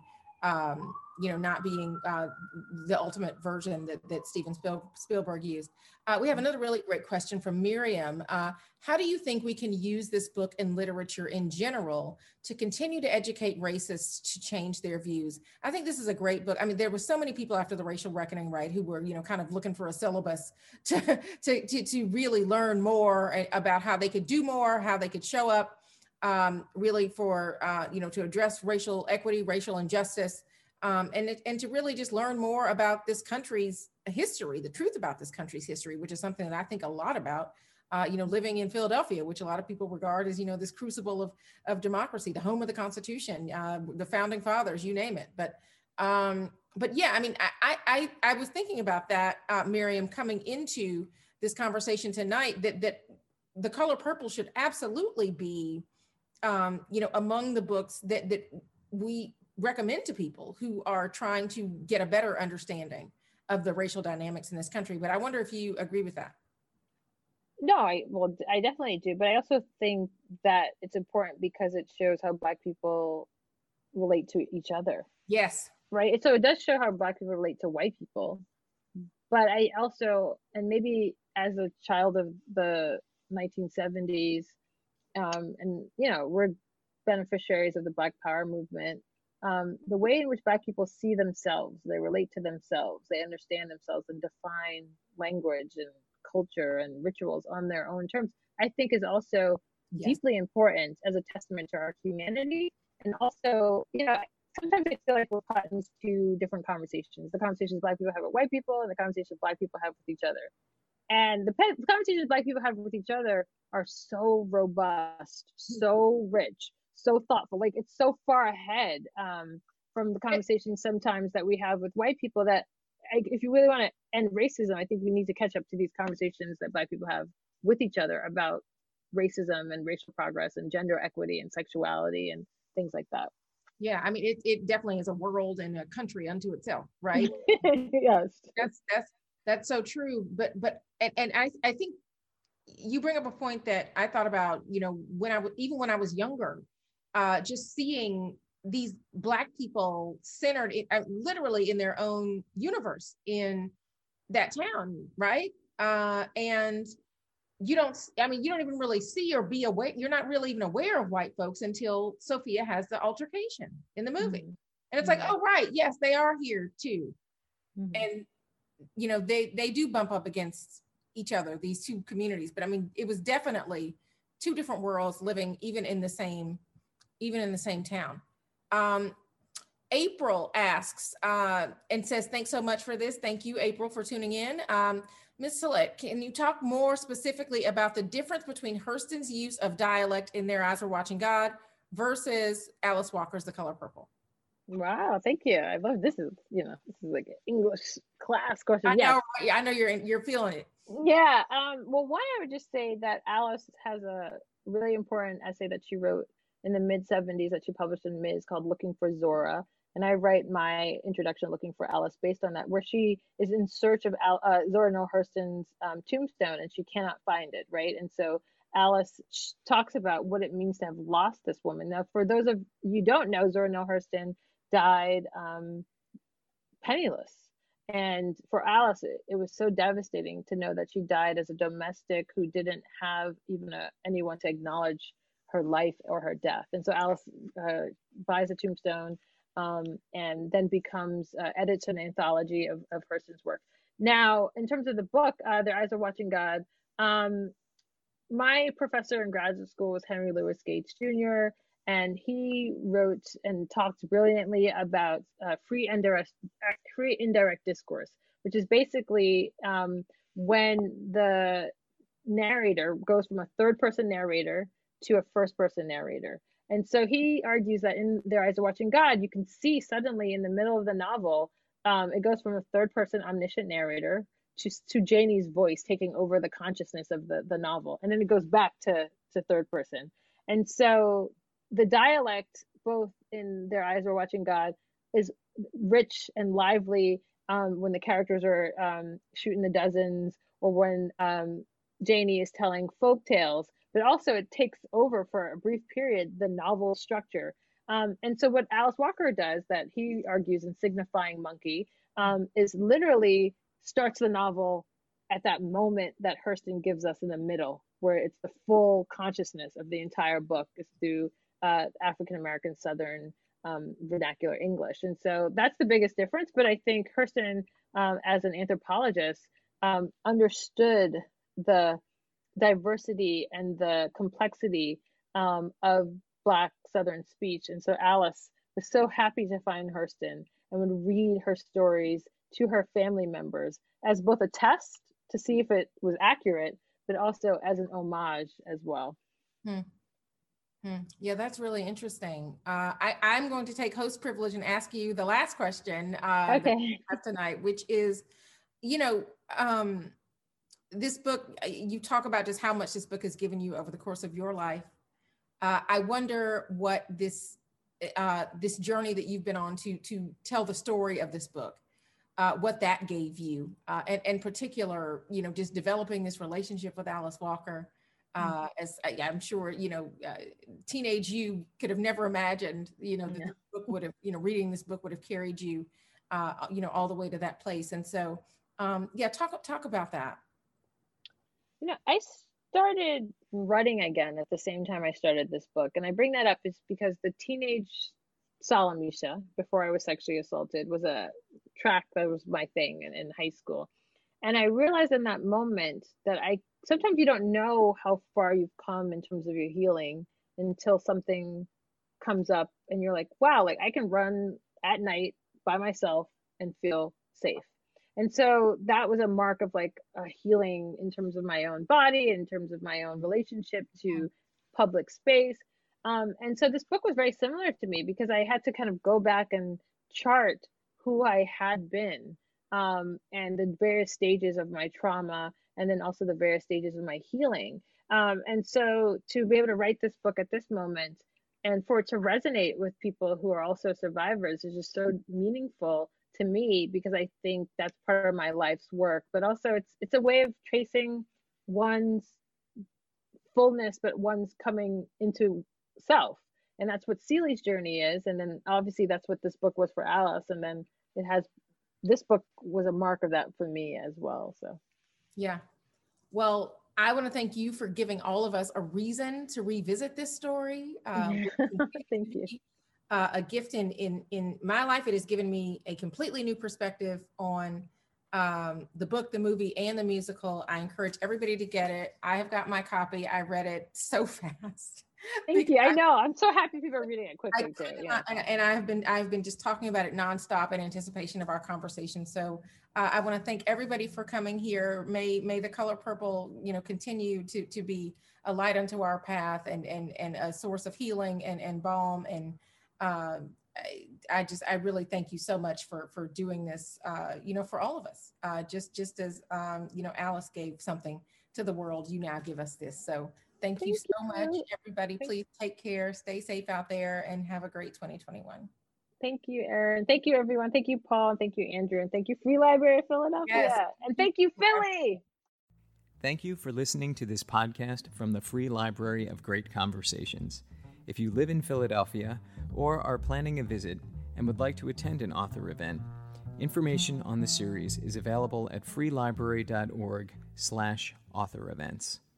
the ultimate version that Steven Spielberg used. We have another really great question from Miriam. How do you think we can use this book in literature in general to continue to educate racists to change their views? I think this is a great book. I mean, there were so many people after the racial reckoning, right, who were, kind of looking for a syllabus to really learn more about how they could do more, how they could show up really for, to address racial equity, racial injustice, and to really just learn more about this country's history, the truth about this country's history, which is something that I think a lot about, living in Philadelphia, which a lot of people regard as, this crucible of democracy, the home of the Constitution, the founding fathers, you name it. But yeah, I mean, I was thinking about that, Miriam, coming into this conversation tonight, that The Color Purple should absolutely be, among the books that we recommend to people who are trying to get a better understanding of the racial dynamics in this country. But I wonder if you agree with that. No, I definitely do. But I also think that it's important because it shows how Black people relate to each other. Yes. Right. So it does show how Black people relate to white people. But I also, and maybe as a child of the 1970s, and, we're beneficiaries of the Black Power movement. The way in which Black people see themselves, they relate to themselves, they understand themselves and define language and culture and rituals on their own terms, I think is also deeply important as a testament to our humanity. And also, sometimes I feel like we're caught in these two different conversations: the conversations Black people have with white people and the conversations Black people have with each other. And the conversations Black people have with each other are so robust, so rich, so thoughtful. Like, it's so far ahead from the conversations sometimes that we have with white people that if you really want to end racism, I think we need to catch up to these conversations that Black people have with each other about racism and racial progress and gender equity and sexuality and things like that. Yeah, I mean, it definitely is a world and a country unto itself, right? Yes, that's so true. But I think you bring up a point that I thought about, when I was younger, just seeing these Black people centered literally in their own universe in that town, right? And you don't even really see or be aware. You're not really even aware of white folks until Sophia has the altercation in the movie. Mm-hmm. And it's like, oh, right, yes, they are here too. Mm-hmm. And, they do bump up against each other, these two communities. But I mean, it was definitely two different worlds living even in the same town. April asks and says, thanks so much for this. Thank you, April, for tuning in. Ms. Sillett, can you talk more specifically about the difference between Hurston's use of dialect in Their Eyes Were Watching God versus Alice Walker's The Color Purple? Wow, thank you. I love this is like an English class question. I know you're feeling it. Yeah. Well, one, I would just say that Alice has a really important essay that she wrote in the mid-70s that she published in Ms. called Looking for Zora. And I write my introduction, Looking for Alice, based on that, where she is in search of Zora Neale Hurston's tombstone, and she cannot find it, right? And so Alice talks about what it means to have lost this woman. Now, for those of you who don't know, Zora Neale Hurston died penniless. And for Alice, it was so devastating to know that she died as a domestic who didn't have even anyone to acknowledge her life or her death. And so Alice buys a tombstone, and then edits an anthology of Hurston's work. Now, in terms of the book, Their Eyes Are Watching God, my professor in graduate school was Henry Louis Gates Jr., and he wrote and talked brilliantly about free indirect discourse, which is basically when the narrator goes from a third-person narrator to a first-person narrator. And so he argues that in Their Eyes Are Watching God, you can see suddenly in the middle of the novel, it goes from a third-person omniscient narrator to Janie's voice taking over the consciousness of the novel. And then it goes back to third person. And so the dialect, both in Their Eyes Were Watching God, is rich and lively when the characters are shooting the dozens, or when Janie is telling folk tales, but also it takes over for a brief period the novel structure. And so what Alice Walker does, that he argues in Signifying Monkey, is literally starts the novel at that moment that Hurston gives us in the middle, where it's the full consciousness of the entire book is through African-American Southern vernacular English. And so that's the biggest difference. But I think Hurston, as an anthropologist, understood the diversity and the complexity of Black Southern speech. And so Alice was so happy to find Hurston and would read her stories to her family members as both a test to see if it was accurate, but also as an homage as well. Yeah, that's really interesting. I'm going to take host privilege and ask you the last question tonight, which is, this book, you talk about just how much this book has given you over the course of your life. I wonder what this journey that you've been on to tell the story of this book, what that gave you, and in particular, just developing this relationship with Alice Walker. As I'm sure, teenage you could have never imagined, that this book would have, reading this book would have carried you, all the way to that place. And so, talk about that. I started running again at the same time I started this book. And I bring that up is because the teenage Salamisha, before I was sexually assaulted, was a track that was my thing in high school. And I realized in that moment that sometimes you don't know how far you've come in terms of your healing until something comes up and you're like, wow, like I can run at night by myself and feel safe. And so that was a mark of like a healing in terms of my own body, in terms of my own relationship to public space. And so this book was very similar to me because I had to kind of go back and chart who I had been, and the various stages of my trauma, and then also the various stages of my healing. And so to be able to write this book at this moment and for it to resonate with people who are also survivors is just so meaningful to me, because I think that's part of my life's work, but also it's a way of tracing one's fullness, but one's coming into self. And that's what Celie's journey is. And then obviously that's what this book was for Alice. And then this book was a mark of that for me as well. So, yeah. Well, I want to thank you for giving all of us a reason to revisit this story. Thank you. A gift in my life. It has given me a completely new perspective on the book, the movie, and the musical. I encourage everybody to get it. I have got my copy. I read it so fast. Thank you. I know. I'm so happy people are reading it quickly too. Yeah. And I've been just talking about it nonstop in anticipation of our conversation. So I want to thank everybody for coming here. May the color purple, continue to be a light unto our path and a source of healing and balm. And I really thank you so much for doing this, for all of us. Just as Alice gave something to the world, you now give us this. So thank you so much, everybody. Please take care, stay safe out there, and have a great 2021. Thank you, Erin. Thank you, everyone. Thank you, Paul. Thank you, Andrew. And thank you, Free Library of Philadelphia. Yes. And thank you, Philly. Thank you for listening to this podcast from the Free Library of Great Conversations. If you live in Philadelphia or are planning a visit and would like to attend an author event, information on the series is available at freelibrary.org/author events.